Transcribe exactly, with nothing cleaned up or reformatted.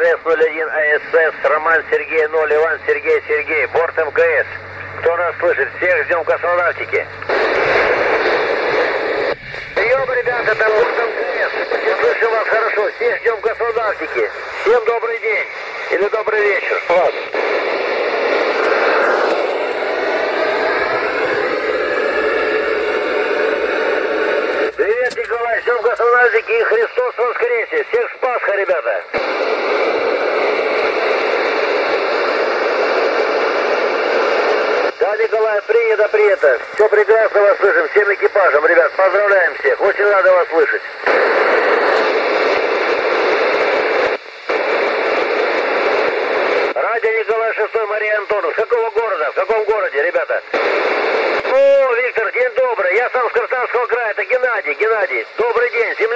МТС ноль один АСС, Роман Сергей ноль, Иван Сергей Сергей, борт МКС. Кто нас слышит? Всех ждем космонавтики. Прием, ребята, это борт МКС. Мы слышим вас хорошо. Всех ждем космонавтики. Всем добрый день. Или добрый вечер. Вас. Привет, Николай. Ждем космонавтики и Христос воскресе. Всех с Пасхой, ребята. Да, Николай, принято, принято. Все прекрасно вас слышим. Всем экипажам, ребят, поздравляем всех. Очень рада вас слышать. Радио Николай шестой, Мария Антонов. С какого города? В каком городе, ребята? О, Виктор, день добрый. Я сам с Краснодарского края. Это Геннадий, Геннадий. Добрый день.